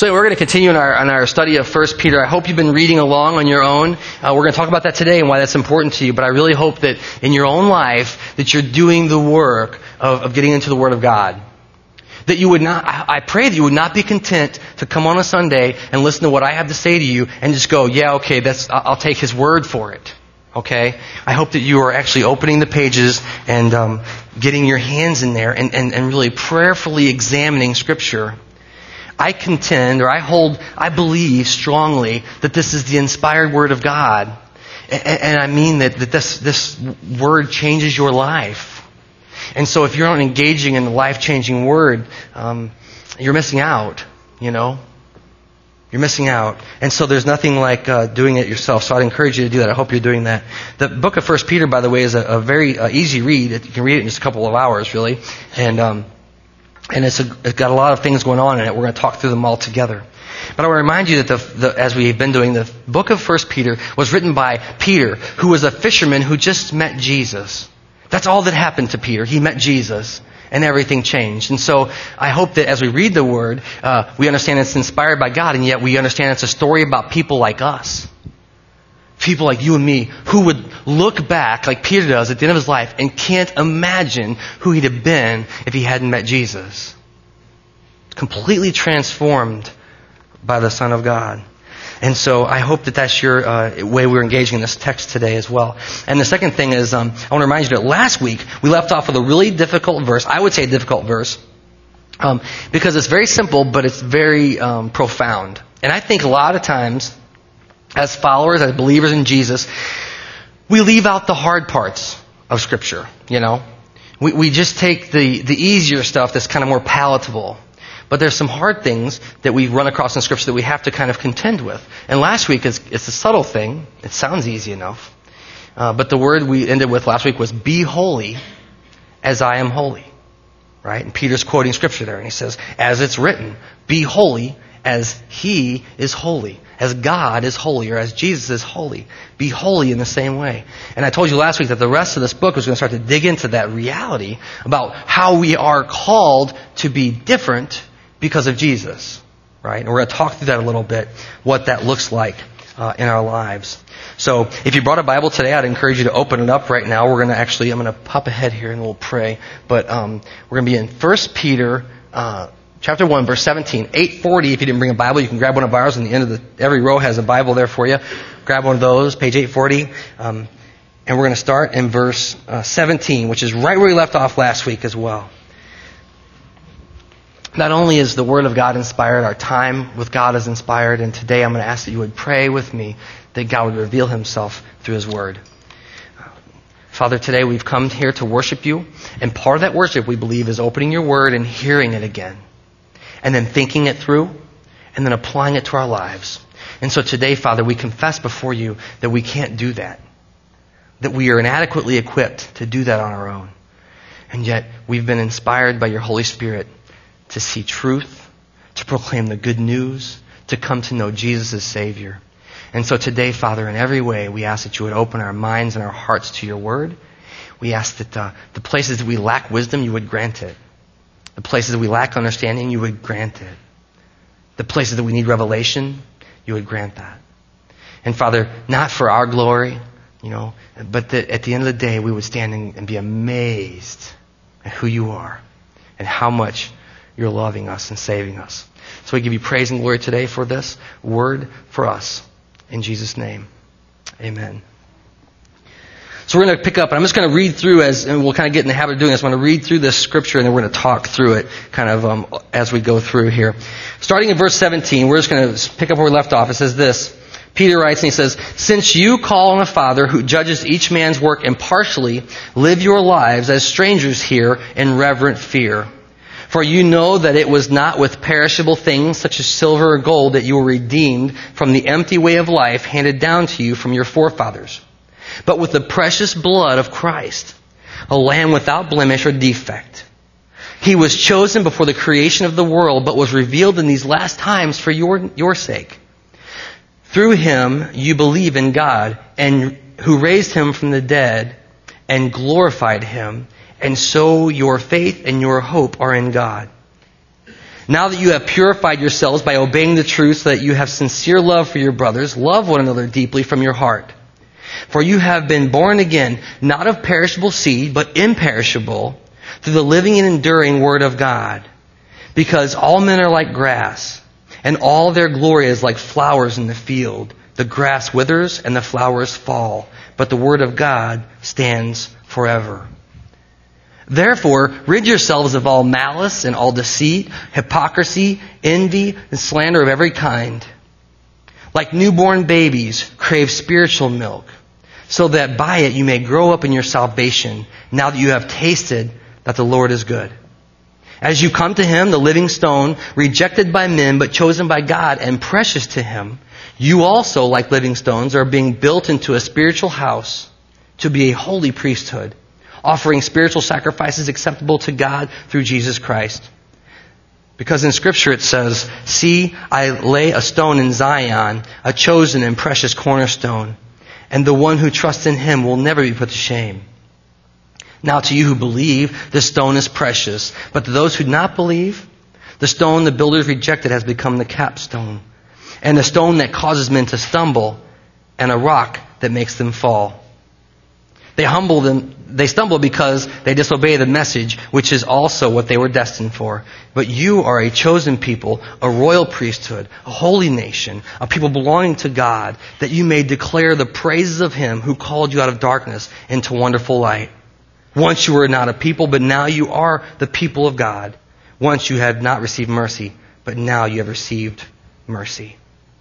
So we're going to continue in our study of 1 Peter. I hope you've been reading along on your own. We're going to talk about that today and why that's important to you. But I really hope that in your own life that you're doing the work of getting into the Word of God. That you would not, I pray that you would not be content to come on a Sunday and listen to what I have to say to you and just go, yeah, okay, I'll take His word for it. Okay? I hope that you are actually opening the pages and getting your hands in there and really prayerfully examining Scripture. I contend, or I believe strongly that this is the inspired Word of God. And I mean that this Word changes your life. And so if you're not engaging in the life-changing Word, you're missing out, You're missing out. And so there's nothing like doing it yourself. So I'd encourage you to do that. I hope you're doing that. The book of 1 Peter, by the way, is a very easy read. You can read it in just a couple of hours, really. And it's got a lot of things going on in it. We're going to talk through them all together. But I want to remind you that as we've been doing, the book of 1 Peter was written by Peter, who was a fisherman who just met Jesus. That's all that happened to Peter. He met Jesus, and everything changed. And so I hope that as we read the Word, we understand it's inspired by God, and yet we understand it's a story about people like us. People like you and me who would look back like Peter does at the end of his life and can't imagine who he'd have been if he hadn't met Jesus. Completely transformed by the Son of God. And so I hope that that's your way we're engaging in this text today as well. And the second thing is, I want to remind you that last week we left off with a really difficult verse. I would say a difficult verse. Because it's very simple, but it's very profound. And I think a lot of times, as followers, as believers in Jesus, we leave out the hard parts of Scripture, We just take the easier stuff that's kind of more palatable. But there's some hard things that we run across in Scripture that we have to kind of contend with. And last week, it's a subtle thing. It sounds easy enough. But the word we ended with last week was, be holy as I am holy. Right? And Peter's quoting Scripture there. And he says, as it's written, be holy as He is holy. As God is holy, or as Jesus is holy. Be holy in the same way. And I told you last week that the rest of this book was going to start to dig into that reality about how we are called to be different because of Jesus, right? And we're going to talk through that a little bit, what that looks like in our lives. So if you brought a Bible today, I'd encourage you to open it up right now. I'm going to pop ahead here and we'll pray. But we're going to be in 1 Peter chapter 1, verse 17. 840, if you didn't bring a Bible, you can grab one of ours. On the end of every row has a Bible there for you. Grab one of those, page 840. And we're going to start in verse 17, which is right where we left off last week as well. Not only is the Word of God inspired, our time with God is inspired, and today I'm going to ask that you would pray with me that God would reveal Himself through His Word. Father, today we've come here to worship You, and part of that worship, we believe, is opening Your Word and hearing it again, and then thinking it through, and then applying it to our lives. And so today, Father, we confess before You that we can't do that we are inadequately equipped to do that on our own. And yet, we've been inspired by Your Holy Spirit to see truth, to proclaim the good news, to come to know Jesus as Savior. And so today, Father, in every way, we ask that You would open our minds and our hearts to Your Word. We ask that the places that we lack wisdom, You would grant it. The places that we lack understanding, You would grant it. The places that we need revelation, You would grant that. And Father, not for our glory, but that at the end of the day, we would stand and be amazed at who You are and how much You're loving us and saving us. So we give You praise and glory today for this word for us. In Jesus' name, amen. So we're going to pick up, and I'm just going to read through and we'll kind of get in the habit of doing this. I'm going to read through this Scripture, and then we're going to talk through it kind of as we go through here. Starting in verse 17, we're just going to pick up where we left off. It says this. Peter writes, and he says, since you call on a Father who judges each man's work impartially, live your lives as strangers here in reverent fear. For you know that it was not with perishable things such as silver or gold that you were redeemed from the empty way of life handed down to you from your forefathers, but with the precious blood of Christ, a lamb without blemish or defect. He was chosen before the creation of the world, but was revealed in these last times for your sake. Through Him you believe in God, and who raised Him from the dead and glorified Him, and so your faith and your hope are in God. Now that you have purified yourselves by obeying the truth so that you have sincere love for your brothers, love one another deeply from your heart. For you have been born again, not of perishable seed, but imperishable, through the living and enduring Word of God. Because all men are like grass, and all their glory is like flowers in the field. The grass withers and the flowers fall, but the Word of God stands forever. Therefore, rid yourselves of all malice and all deceit, hypocrisy, envy, and slander of every kind. Like newborn babies, crave spiritual milk, so that by it you may grow up in your salvation, now that you have tasted that the Lord is good. As you come to Him, the living stone, rejected by men, but chosen by God and precious to Him, you also, like living stones, are being built into a spiritual house to be a holy priesthood, offering spiritual sacrifices acceptable to God through Jesus Christ. Because in Scripture it says, "See, I lay a stone in Zion, a chosen and precious cornerstone, and the one who trusts in Him will never be put to shame." Now to you who believe, this stone is precious. But to those who do not believe, the stone the builders rejected has become the capstone, and the stone that causes men to stumble, and a rock that makes them fall. They stumble because they disobey the message, which is also what they were destined for. But you are a chosen people, a royal priesthood, a holy nation, a people belonging to God, that you may declare the praises of Him who called you out of darkness into wonderful light. Once you were not a people, but now you are the people of God. Once you had not received mercy, but now you have received mercy.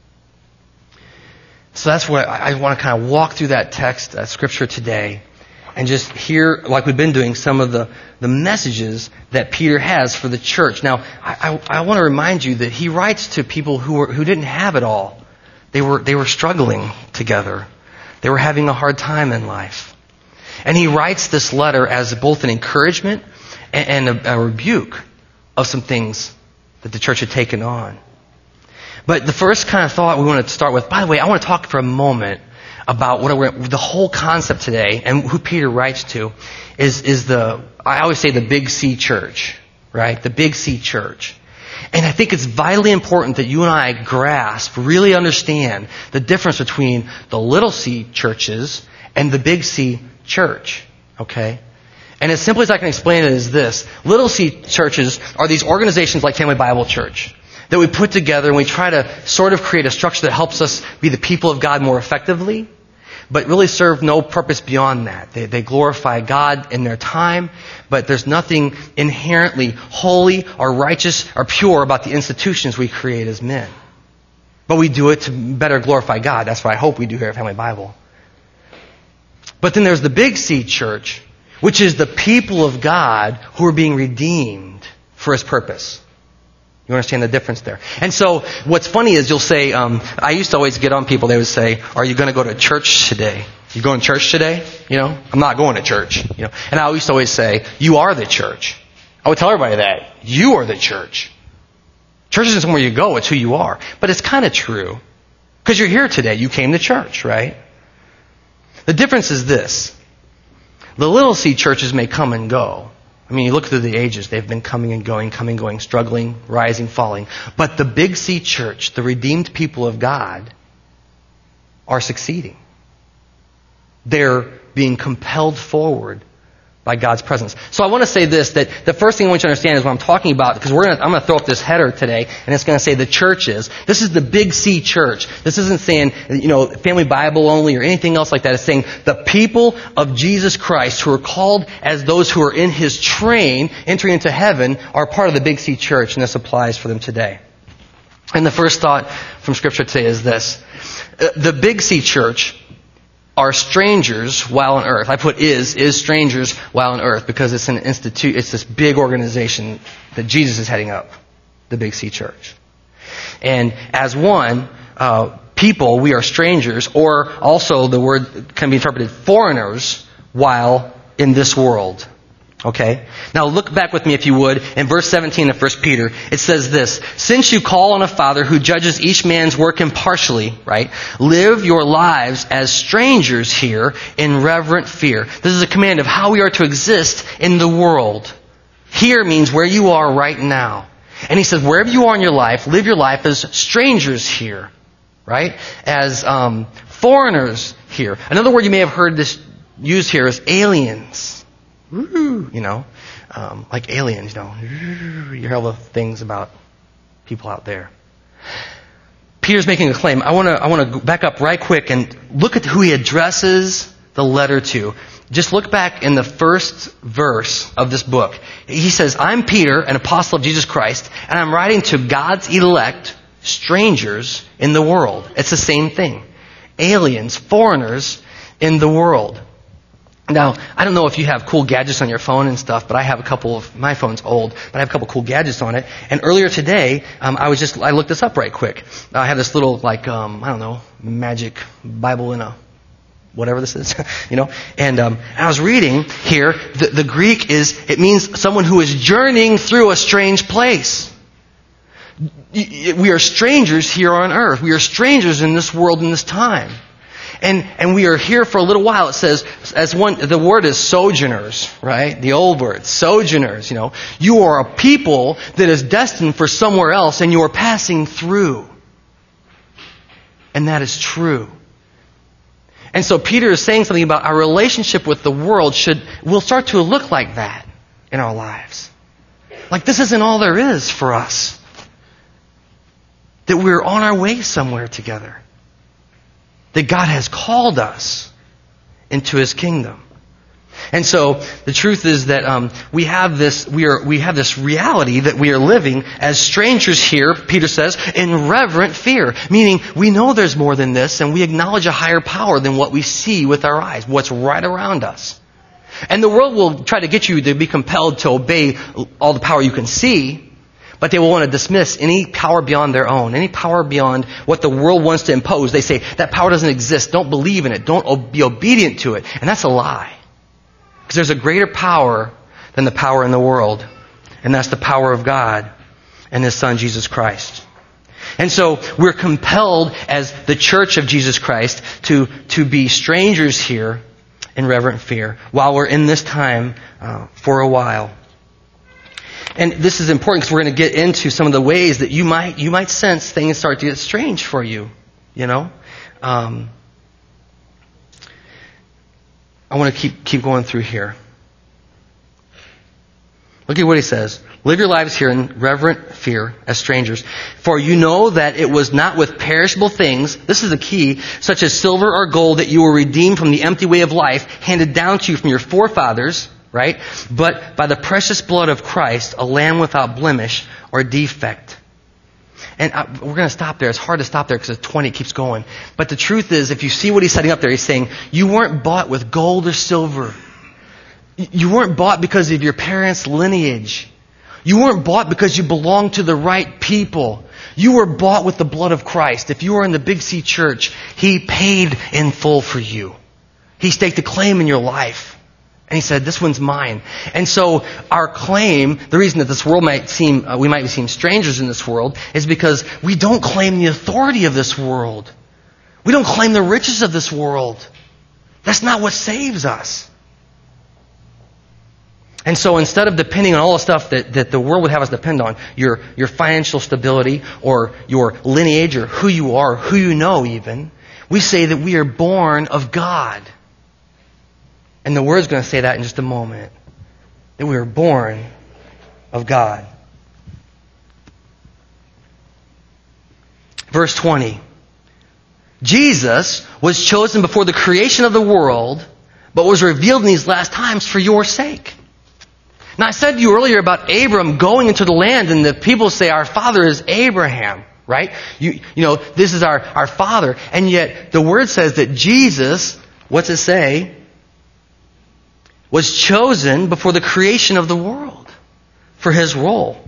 So that's what I want to kind of walk through that text, that scripture today, and just hear, like we've been doing, some of the messages that Peter has for the church. Now, I want to remind you that he writes to people who didn't have it all. They were struggling together. They were having a hard time in life. And he writes this letter as both an encouragement and a rebuke of some things that the church had taken on. But the first kind of thought we want to start with, by the way, I want to talk for a moment about the whole concept today, and who Peter writes to is I always say the Big C church, right? The Big C church. And I think it's vitally important that you and I grasp, really understand the difference between the little C churches and the Big C church, okay? And as simply as I can explain it is this. Little C churches are these organizations like Family Bible Church that we put together and we try to sort of create a structure that helps us be the people of God more effectively, but really serve no purpose beyond that. They glorify God in their time, but there's nothing inherently holy or righteous or pure about the institutions we create as men. But we do it to better glorify God. That's what I hope we do here at Family Bible. But then there's the Big C church, which is the people of God who are being redeemed for His purpose. You understand the difference there? And so what's funny is you'll say, I used to always get on people, they would say, "Are you going to go to church today? You going to church today?" You know, I'm not going to church. You know, and I used to always say, "You are the church." I would tell everybody that. You are the church. Church isn't somewhere you go, it's who you are. But it's kind of true. Because you're here today, you came to church, right? The difference is this. The little C churches may come and go. I mean, you look through the ages, they've been coming and going, struggling, rising, falling. But the Big C church, the redeemed people of God, are succeeding. They're being compelled forward by God's presence. So I want to say this, that the first thing I want you to understand is what I'm talking about, because I'm going to throw up this header today, and it's going to say the churches. This is the Big C church. This isn't saying, Family Bible only or anything else like that. It's saying the people of Jesus Christ who are called as those who are in His train, entering into heaven, are part of the Big C church, and this applies for them today. And the first thought from Scripture today is this. The Big C church are strangers while on earth. I put is strangers while on earth because it's it's this big organization that Jesus is heading up, the Big C church. And as one, people, we are strangers, or also the word can be interpreted foreigners while in this world. Okay? Now look back with me, if you would, in verse 17 of 1 Peter. It says this, "Since you call on a Father who judges each man's work impartially," right? "Live your lives as strangers here in reverent fear." This is a command of how we are to exist in the world. Here means where you are right now. And he says, wherever you are in your life, live your life as strangers here, right? As foreigners here. Another word you may have heard this used here is aliens. Woo, like aliens, You hear all the things about people out there. Peter's making a claim. I want to back up right quick and look at who he addresses the letter to. Just look back in the first verse of this book. He says, I'm Peter, an apostle of Jesus Christ, and I'm writing to God's elect, strangers in the world. It's the same thing. Aliens, foreigners in the world. Now, I don't know if you have cool gadgets on your phone and stuff, but I have a couple of, my phone's old, but I have a couple cool gadgets on it. And earlier today, I looked this up right quick. I have this little, magic Bible in a, whatever this is, And I was reading here, the Greek it means someone who is journeying through a strange place. We are strangers here on earth. We are strangers in this world in this time. And we are here for a little while. It says, the word is sojourners, right? The old word, sojourners, You are a people that is destined for somewhere else and you are passing through. And that is true. And so Peter is saying something about our relationship with the world will start to look like that in our lives. Like this isn't all there is for us. That we're on our way somewhere together. That God has called us into His kingdom. And so the truth is that we have this reality that we are living as strangers here, Peter says, in reverent fear. Meaning we know there's more than this and we acknowledge a higher power than what we see with our eyes, what's right around us. And the world will try to get you to be compelled to obey all the power you can see, but they will want to dismiss any power beyond their own, any power beyond what the world wants to impose. They say, that power doesn't exist. Don't believe in it. Don't be obedient to it. And that's a lie. Because there's a greater power than the power in the world. And that's the power of God and His Son, Jesus Christ. And so we're compelled as the church of Jesus Christ to be strangers here in reverent fear while we're in this time for a while. And this is important because we're going to get into some of the ways that you might sense things start to get strange for you. I want to keep going through here. Look at what he says. Live your lives here in reverent fear as strangers. For you know that it was not with perishable things, this is the key, such as silver or gold, that you were redeemed from the empty way of life handed down to you from your forefathers, right? But by the precious blood of Christ, a lamb without blemish or defect. And we're going to stop there. It's hard to stop there because it's 20, it keeps going. But the truth is, if you see what he's setting up there, he's saying, you weren't bought with gold or silver. You weren't bought because of your parents' lineage. You weren't bought because you belonged to the right people. You were bought with the blood of Christ. If you are in the Big C Church, He paid in full for you. He staked a claim in your life. And He said, this one's mine. And so our claim, the reason that this world we might seem strangers in this world, is because we don't claim the authority of this world. We don't claim the riches of this world. That's not what saves us. And so instead of depending on all the stuff that the world would have us depend on, your financial stability or your lineage or who you are, who you know even, we say that we are born of God. And the Word's going to say that in just a moment. That we are born of God. Verse 20. Jesus was chosen before the creation of the world, but was revealed in these last times for your sake. Now I said to you earlier about Abram going into the land, and the people say our father is Abraham, right? You know, this is our father. And yet the Word says that Jesus, what's it say? Was chosen before the creation of the world for His role.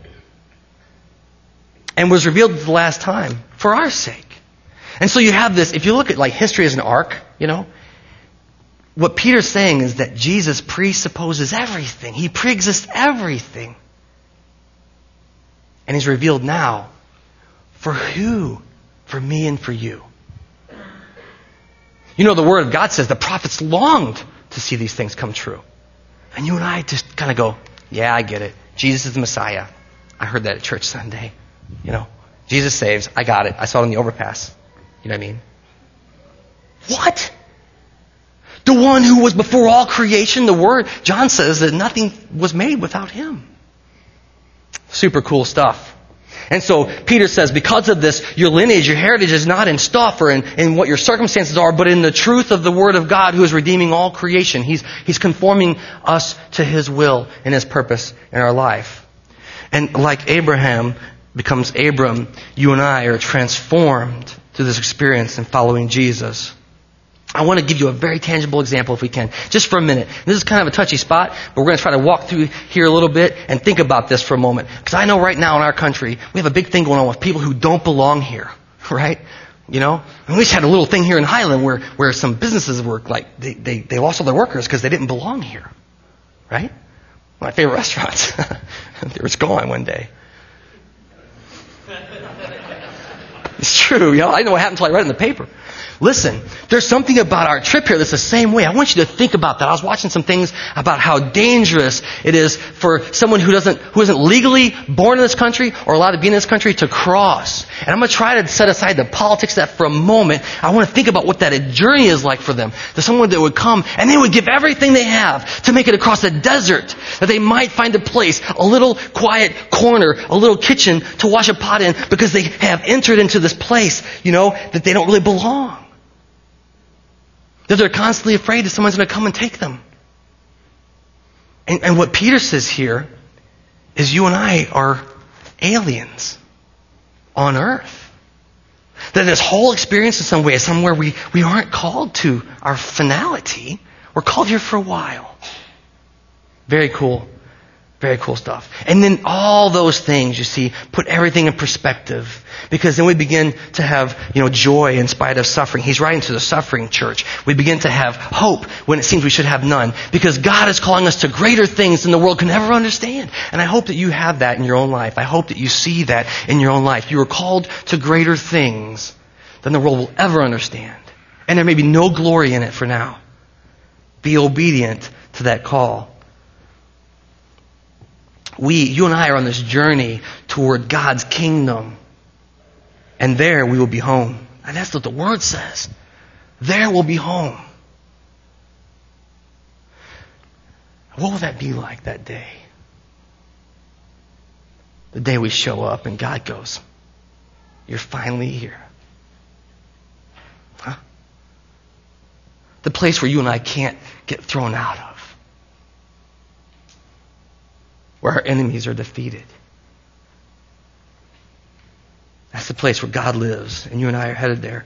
And was revealed at the last time for our sake. And so you have this, if you look at like history as an arc, what Peter's saying is that Jesus presupposes everything. He preexists everything. And He's revealed now. For who? For me and for you. The Word of God says the prophets longed to see these things come true. And you and I just kind of go, yeah, I get it. Jesus is the Messiah. I heard that at church Sunday. Jesus saves. I got it. I saw it on the overpass. You know what I mean? What? The one who was before all creation, the Word. John says that nothing was made without Him. Super cool stuff. And so Peter says, because of this, your lineage, your heritage is not in stuff or in what your circumstances are, but in the truth of the Word of God who is redeeming all creation. He's conforming us to His will and His purpose in our life. And like Abraham becomes Abram, you and I are transformed through this experience in following Jesus. I want to give you a very tangible example if we can, just for a minute. This is kind of a touchy spot, but we're going to try to walk through here a little bit and think about this for a moment. Because I know right now in our country, we have a big thing going on with people who don't belong here, right? And we just had a little thing here in Highland where some businesses were like, they lost all their workers because they didn't belong here, right? My favorite restaurants. They were gone one day. It's true, I know what happened until I read it in the paper. Listen, there's something about our trip here that's the same way. I want you to think about that. I was watching some things about how dangerous it is for someone who isn't legally born in this country or allowed to be in this country to cross. And I'm going to try to set aside the politics of that for a moment. I want to think about what that journey is like for them. There's someone that would come and they would give everything they have to make it across the desert, that they might find a place, a little quiet corner, a little kitchen to wash a pot in because they have entered into this place, that they don't really belong. That they're constantly afraid that someone's going to come and take them. And what Peter says here is you and I are aliens on earth. That this whole experience in some way is somewhere we aren't called to our finality. We're called here for a while. Very cool. Very cool stuff. And then all those things, you see, put everything in perspective. Because then we begin to have, joy in spite of suffering. He's writing to the suffering church. We begin to have hope when it seems we should have none. Because God is calling us to greater things than the world can ever understand. And I hope that you have that in your own life. I hope that you see that in your own life. You are called to greater things than the world will ever understand. And there may be no glory in it for now. Be obedient to that call. You and I are on this journey toward God's kingdom. And there we will be home. And that's what the Word says. There we'll be home. What will that be like that day? The day we show up and God goes, you're finally here. Huh? The place where you and I can't get thrown out of. Where our enemies are defeated. That's the place where God lives, and you and I are headed there.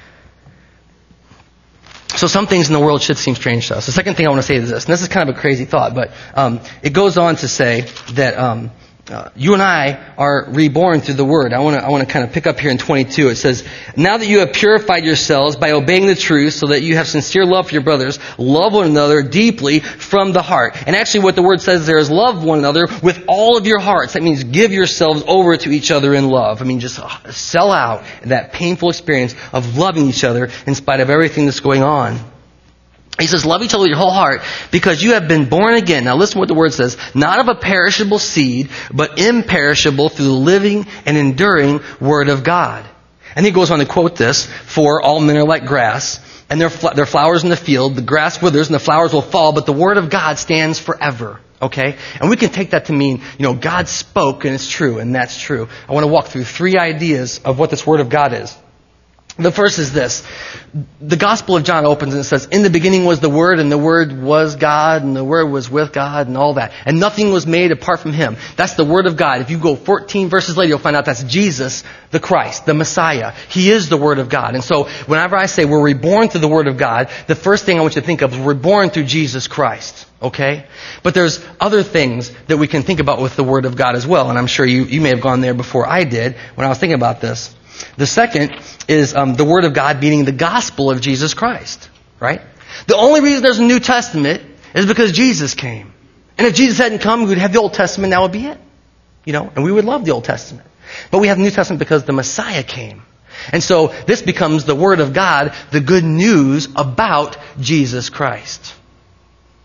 So some things in the world should seem strange to us. The second thing I want to say is this, and this is kind of a crazy thought, but it goes on to say that you and I are reborn through the Word. I want to kind of pick up here in 22. It says, now that you have purified yourselves by obeying the truth so that you have sincere love for your brothers, love one another deeply from the heart. And actually what the Word says there is love one another with all of your hearts. That means give yourselves over to each other in love. I mean, just sell out that painful experience of loving each other in spite of everything that's going on. He says, love each other with your whole heart because you have been born again. Now listen to what the Word says. Not of a perishable seed, but imperishable through the living and enduring Word of God. And he goes on to quote this, for all men are like grass, and they're flowers in the field. The grass withers and the flowers will fall, but the Word of God stands forever. Okay? And we can take that to mean, God spoke and it's true, and that's true. I want to walk through 3 ideas of what this Word of God is. The first is this. The Gospel of John opens and it says, in the beginning was the Word, and the Word was God, and the Word was with God, and all that. And nothing was made apart from Him. That's the Word of God. If you go 14 verses later, you'll find out that's Jesus, the Christ, the Messiah. He is the Word of God. And so, whenever I say we're reborn through the Word of God, the first thing I want you to think of is we're born through Jesus Christ. Okay? But there's other things that we can think about with the Word of God as well. And I'm sure you may have gone there before I did when I was thinking about this. The second is the Word of God meaning the gospel of Jesus Christ. Right? The only reason there's a New Testament is because Jesus came. And if Jesus hadn't come, we would have the Old Testament, that would be it. And we would love the Old Testament. But we have the New Testament because the Messiah came. And so this becomes the Word of God, the good news about Jesus Christ.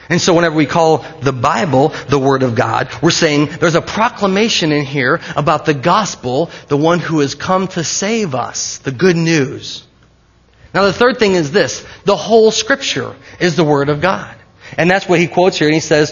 And so whenever we call the Bible the Word of God, we're saying there's a proclamation in here about the gospel, the one who has come to save us, the good news. Now the third thing is this: the whole Scripture is the Word of God. And that's what he quotes here, and he says,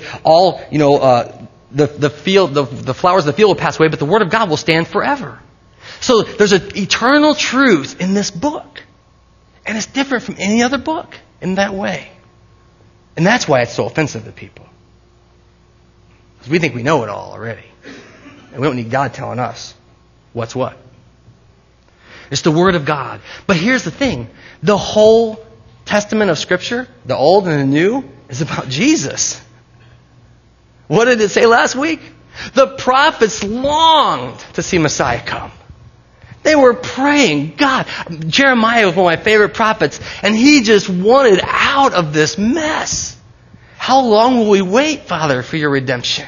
the flowers of the field will pass away, but the Word of God will stand forever. So there's an eternal truth in this book. And it's different from any other book in that way. And that's why it's so offensive to people. Because we think we know it all already. And we don't need God telling us what's what. It's the Word of God. But here's the thing. The whole Testament of Scripture, the Old and the New, is about Jesus. What did it say last week? The prophets longed to see Messiah come. They were praying. God, Jeremiah was one of my favorite prophets, and he just wanted out of this mess. How long will we wait, Father, for your redemption?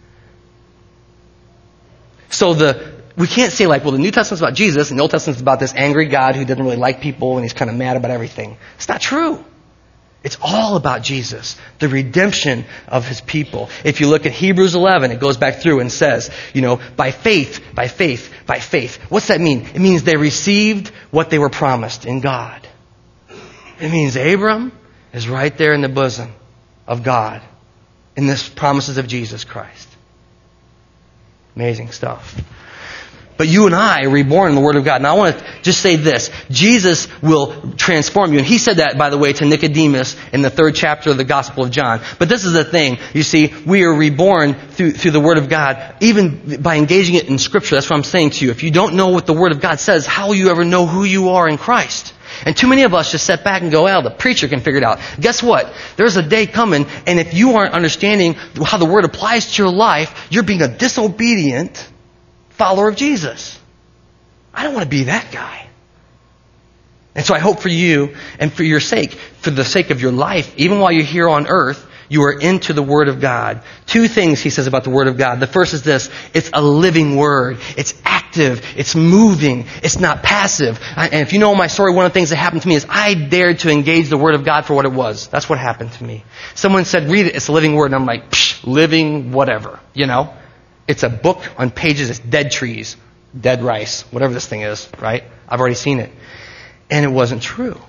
So we can't say like, well, the New Testament's about Jesus, and the Old Testament's about this angry God who doesn't really like people, and he's kind of mad about everything. It's not true. It's all about Jesus, the redemption of His people. If you look at Hebrews 11, it goes back through and says, by faith, by faith, by faith. What's that mean? It means they received what they were promised in God. It means Abram is right there in the bosom of God in this promises of Jesus Christ. Amazing stuff. But you and I are reborn in the Word of God. Now I want to just say this. Jesus will transform you. And He said that, by the way, to Nicodemus in the 3rd chapter of the Gospel of John. But this is the thing. You see, we are reborn through the Word of God, even by engaging it in Scripture. That's what I'm saying to you. If you don't know what the Word of God says, how will you ever know who you are in Christ? And too many of us just sit back and go, well, the preacher can figure it out. Guess what? There's a day coming, and if you aren't understanding how the Word applies to your life, you're being a disobedient follower of Jesus. I don't want to be that guy. And so I hope for you and for your sake, for the sake of your life, even while you're here on earth, you are into the Word of God. 2 things he says about the Word of God. The first is this: it's a living Word. It's active. It's moving. It's not passive. And if you know my story, one of the things that happened to me is I dared to engage the Word of God for what it was. That's what happened to me. Someone said, read it. It's a living Word. And I'm like, living whatever, It's a book on pages. It's dead trees, dead rice, whatever this thing is, right? I've already seen it. And it wasn't true.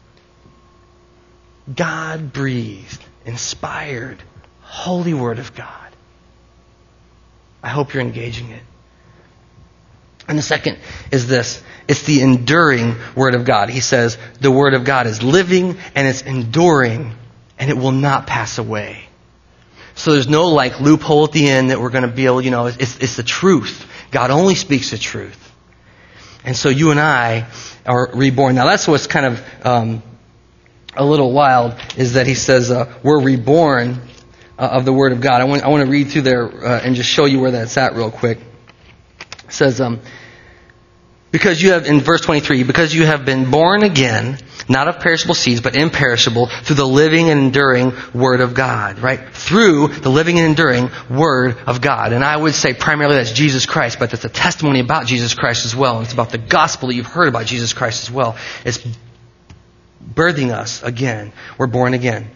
God breathed, inspired, holy Word of God. I hope you're engaging it. And the second is this. It's the enduring Word of God. He says the Word of God is living and it's enduring and it will not pass away. So there's no loophole at the end that we're going to be able, it's the truth. God only speaks the truth. And so you and I are reborn. Now that's what's kind of a little wild, is that he says we're reborn of the Word of God. I want to read through there and just show you where that's at real quick. It says, because you have, in verse 23, because you have been born again, not of perishable seeds, but imperishable, through the living and enduring Word of God, right? Through the living and enduring Word of God. And I would say primarily that's Jesus Christ, but that's a testimony about Jesus Christ as well. And it's about the gospel that you've heard about Jesus Christ as well. It's birthing us again. We're born again.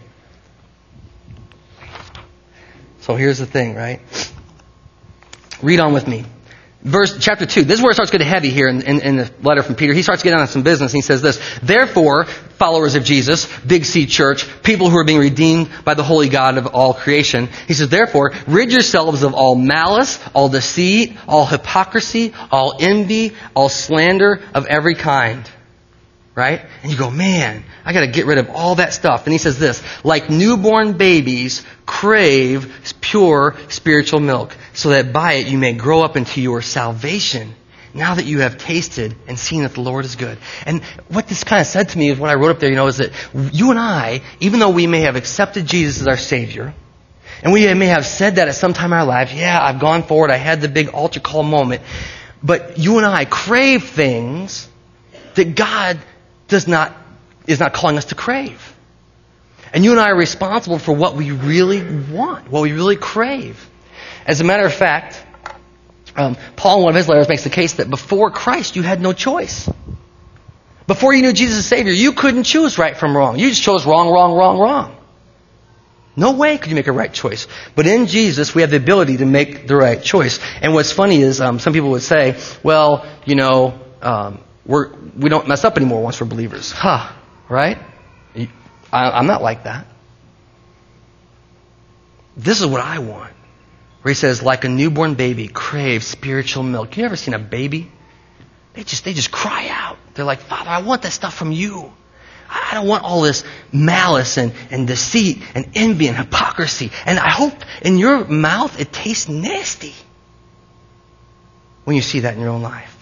So here's the thing, right? Read on with me. Chapter 2. This is where it starts getting heavy here in the letter from Peter. He starts getting on some business and he says this: therefore, followers of Jesus, Big C Church, people who are being redeemed by the holy God of all creation, he says, therefore, rid yourselves of all malice, all deceit, all hypocrisy, all envy, all slander of every kind. Right? And you go, man, I got to get rid of all that stuff. And he says this: like newborn babies, crave pure spiritual milk, so that by it you may grow up into your salvation, now that you have tasted and seen that the Lord is good. And what this kind of said to me is what I wrote up there, is that you and I, even though we may have accepted Jesus as our Savior, and we may have said that at some time in our lives, yeah, I've gone forward, I had the big altar call moment, but you and I crave things that God is not calling us to crave. And you and I are responsible for what we really want, what we really crave. As a matter of fact, Paul in one of his letters makes the case that before Christ you had no choice. Before you knew Jesus as Savior, you couldn't choose right from wrong. You just chose wrong, wrong, wrong, wrong. No way could you make a right choice. But in Jesus, we have the ability to make the right choice. And what's funny is some people would say, well, we don't mess up anymore once we're believers. Right? I'm not like that. This is what I want. Where he says, like a newborn baby craves spiritual milk. You ever seen a baby? They just cry out. They're like, Father, I want that stuff from you. I don't want all this malice and deceit and envy and hypocrisy. And I hope in your mouth it tastes nasty when you see that in your own life.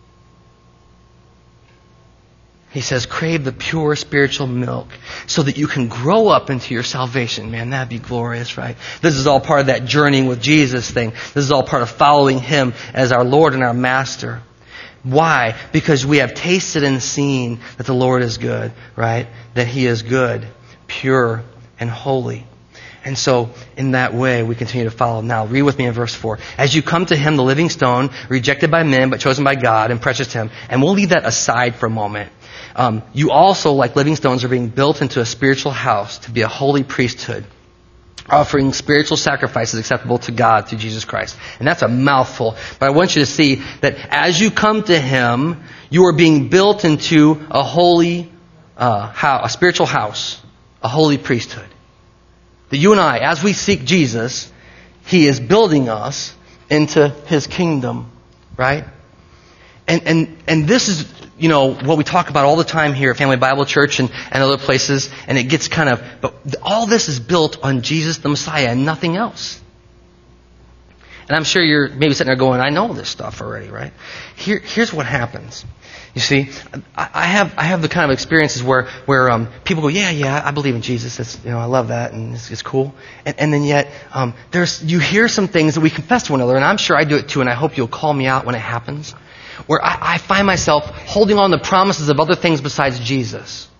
He says, crave the pure spiritual milk so that you can grow up into your salvation. Man, that'd be glorious, right? This is all part of that journeying with Jesus thing. This is all part of following Him as our Lord and our Master. Why? Because we have tasted and seen that the Lord is good, right? That He is good, pure, and holy. And so, in that way, we continue to follow. Now, read with me in verse 4. As you come to Him, the living stone, rejected by men, but chosen by God and precious to Him. And we'll leave that aside for a moment. You also, like living stones, are being built into a spiritual house to be a holy priesthood, offering spiritual sacrifices acceptable to God through Jesus Christ. And that's a mouthful. But I want you to see that as you come to Him, you are being built into a holy house, a spiritual house, a holy priesthood. That you and I, as we seek Jesus, He is building us into His kingdom, right? And this is, what we talk about all the time here at Family Bible Church and other places, and it gets but all this is built on Jesus the Messiah and nothing else. And I'm sure you're maybe sitting there going, I know this stuff already, right? Here's what happens. You see, I have the kind of experiences where people go, yeah, I believe in Jesus. It's, I love that, and it's cool. And then yet, you hear some things that we confess to one another, and I'm sure I do it too, and I hope you'll call me out when it happens, where I find myself holding on to promises of other things besides Jesus.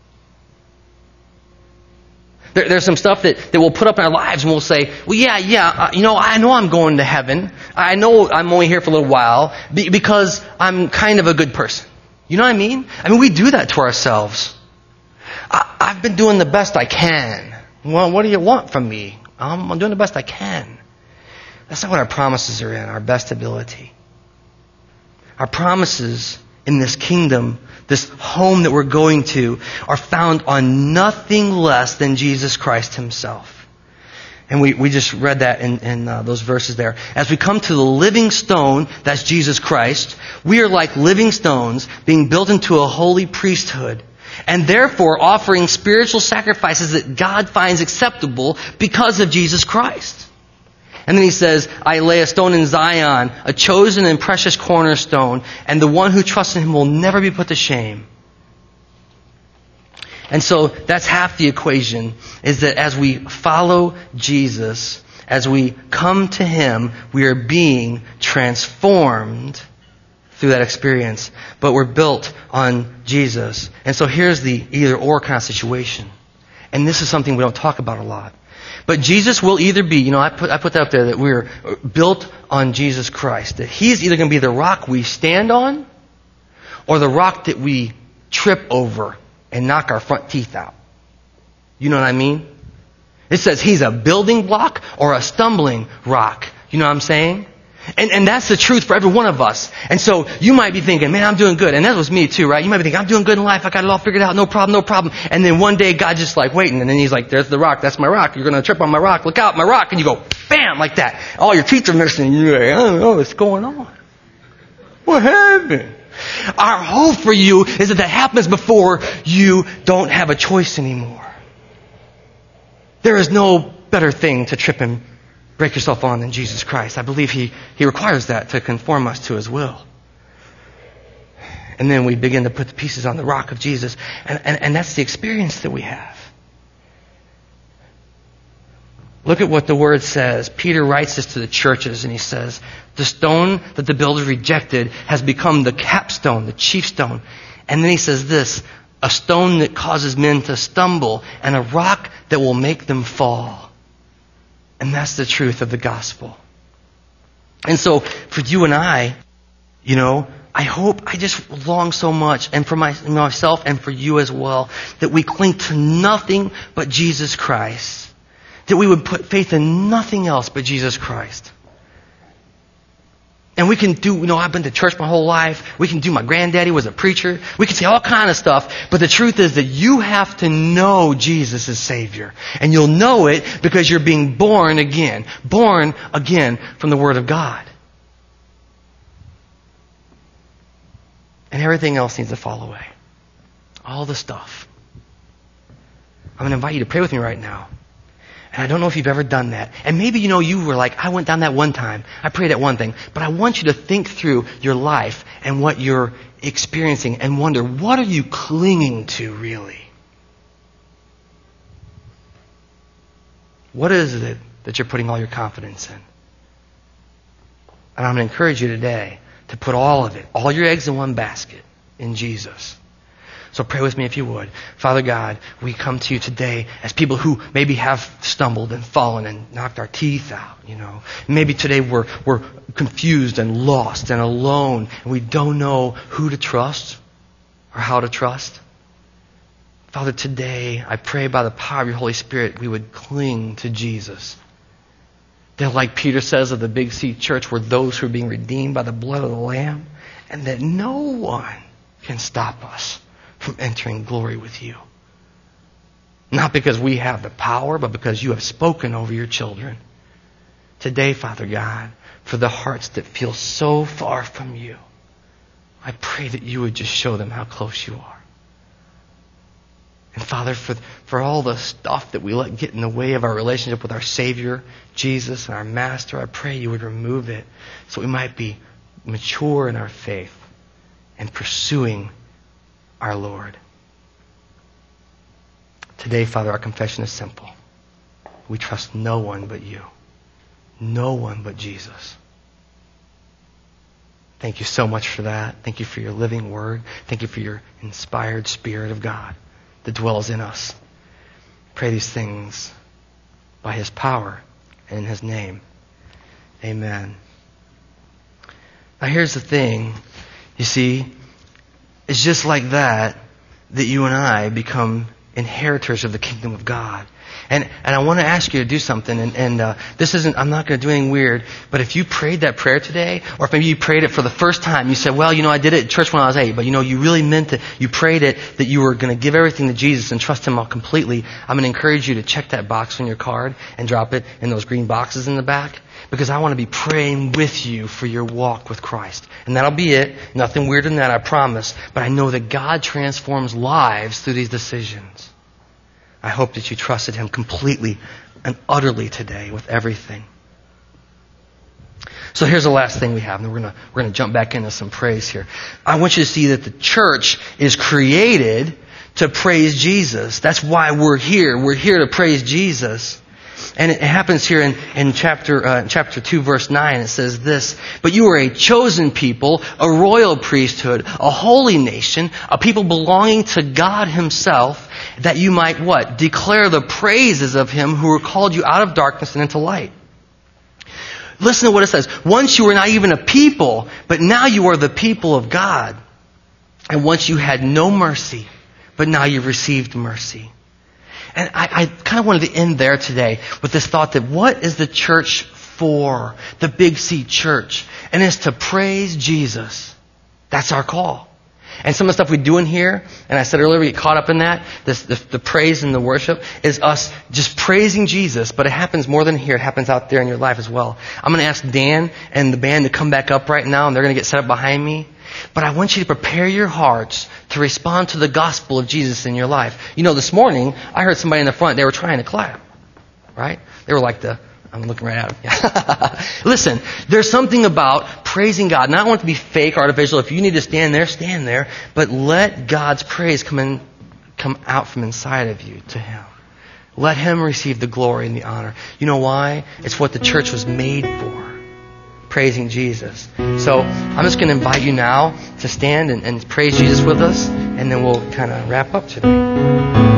There's some stuff that we'll put up in our lives and we'll say, well, I know I'm going to heaven. I know I'm only here for a little while because I'm kind of a good person. You know what I mean? We do that to ourselves. I've been doing the best I can. Well, what do you want from me? I'm doing the best I can. That's not what our promises are in, our best ability. Our promises in this kingdom, this home that we're going to, are found on nothing less than Jesus Christ Himself. And we just read that in those verses there. As we come to the living stone, that's Jesus Christ, we are like living stones being built into a holy priesthood, and therefore offering spiritual sacrifices that God finds acceptable because of Jesus Christ. And then he says, I lay a stone in Zion, a chosen and precious cornerstone, and the one who trusts in Him will never be put to shame. And so that's half the equation, is that as we follow Jesus, as we come to Him, we are being transformed through that experience. But we're built on Jesus. And so here's the either-or kind of situation. And this is something we don't talk about a lot. But Jesus will either be, I put that up there, that we're built on Jesus Christ. That He's either going to be the rock we stand on, or the rock that we trip over and knock our front teeth out. You know what I mean? It says He's a building block or a stumbling rock. You know what I'm saying? And that's the truth for every one of us. And so you might be thinking, man, I'm doing good. And that was me too, right? You might be thinking, I'm doing good in life. I got it all figured out. No problem. And then one day God just waiting. And then He's like, there's the rock. That's my rock. You're going to trip on my rock. Look out, my rock. And you go, bam, like that. All your teeth are missing. You're like, I don't know what's going on. What happened? Our hope for you is that happens before you don't have a choice anymore. There is no better thing to trip and break yourself on than Jesus Christ. I believe He requires that to conform us to His will. And then we begin to put the pieces on the rock of Jesus. And that's the experience that we have. Look at what the Word says. Peter writes this to the churches and he says, the stone that the builders rejected has become the capstone, the chief stone. And then he says this, a stone that causes men to stumble and a rock that will make them fall. And that's the truth of the gospel. And so, for you and I just long so much, and for myself and for you as well, that we cling to nothing but Jesus Christ. that we would put faith in nothing else but Jesus Christ. And we can do, I've been to church my whole life. We can do, my granddaddy was a preacher. We can say all kind of stuff. But the truth is that you have to know Jesus as Savior. And you'll know it because you're being born again. Born again from the Word of God. And everything else needs to fall away. All the stuff. I'm going to invite you to pray with me right now. And I don't know if you've ever done that. And maybe you were like, I went down that one time. I prayed at one thing. But I want you to think through your life and what you're experiencing and wonder, what are you clinging to really? What is it that you're putting all your confidence in? And I'm going to encourage you today to put all of it, all your eggs in one basket, in Jesus. So pray with me if you would. Father God, we come to you today as people who maybe have stumbled and fallen and knocked our teeth out, Maybe today we're confused and lost and alone and we don't know who to trust or how to trust. Father, today I pray by the power of your Holy Spirit we would cling to Jesus. That, like Peter says of the Big C Church, we're those who are being redeemed by the blood of the Lamb, and that no one can stop us from entering glory with you. Not because we have the power, but because you have spoken over your children. Today, Father God, for the hearts that feel so far from you, I pray that you would just show them how close you are. And Father, for all the stuff that we let get in the way of our relationship with our Savior, Jesus, and our Master, I pray you would remove it so we might be mature in our faith and pursuing our Lord. Today, Father, our confession is simple. We trust no one but you. No one but Jesus. Thank you so much for that. Thank you for your living word. Thank you for your inspired Spirit of God that dwells in us. Pray these things by His power and in His name. Amen. Now here's the thing. You see, it's just like that you and I become inheritors of the kingdom of God. And I want to ask you to do something, and this isn't, I'm not going to do anything weird, but if you prayed that prayer today, or if maybe you prayed it for the first time, you said, well, I did it at church when I was 8, but you really meant it, you prayed it, that you were going to give everything to Jesus and trust Him all completely, I'm going to encourage you to check that box on your card and drop it in those green boxes in the back, because I want to be praying with you for your walk with Christ. And that'll be it. Nothing weird than that, I promise. But I know that God transforms lives through these decisions. I hope that you trusted Him completely and utterly today with everything. So here's the last thing we have, and we're going to jump back into some praise here. I want you to see that the church is created to praise Jesus. That's why we're here. We're here to praise Jesus. And it happens here in chapter 2, verse 9. It says this, "But you are a chosen people, a royal priesthood, a holy nation, a people belonging to God Himself, that you might" what? "Declare the praises of Him who called you out of darkness and into light." Listen to what it says. Once you were not even a people, but now you are the people of God. And once you had no mercy, but now you've received mercy. And I kind of wanted to end there today with this thought that what is the church for? The Big C Church. And it's to praise Jesus. That's our call. And some of the stuff we do in here, and I said earlier, we get caught up in that, the praise and the worship, is us just praising Jesus. But it happens more than here. It happens out there in your life as well. I'm going to ask Dan and the band to come back up right now, and they're going to get set up behind me. But I want you to prepare your hearts to respond to the gospel of Jesus in your life. This morning, I heard somebody in the front, they were trying to clap. Right? They were like I'm looking right at them. Listen, there's something about praising God. Not want it to be fake, artificial. If you need to stand there. But let God's praise come out from inside of you to Him. Let Him receive the glory and the honor. You know why? It's what the church was made for. Praising Jesus. So I'm just going to invite you now to stand and praise Jesus with us, and then we'll kind of wrap up today.